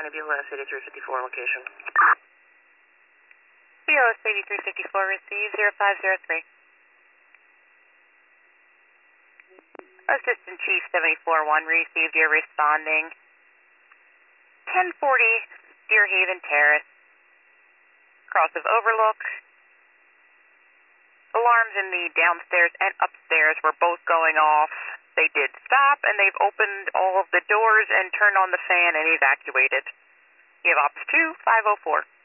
County BLS 8354 location. BLS 8354, receive 0503. Assistant Chief 741, received, you're responding. 1040 Deer Haven Terrace, cross of Overlook. Alarms in the downstairs and upstairs were both going off. They did stop, and they've opened all of the doors and turned on the fan and evacuated. You have Ops 2, 504.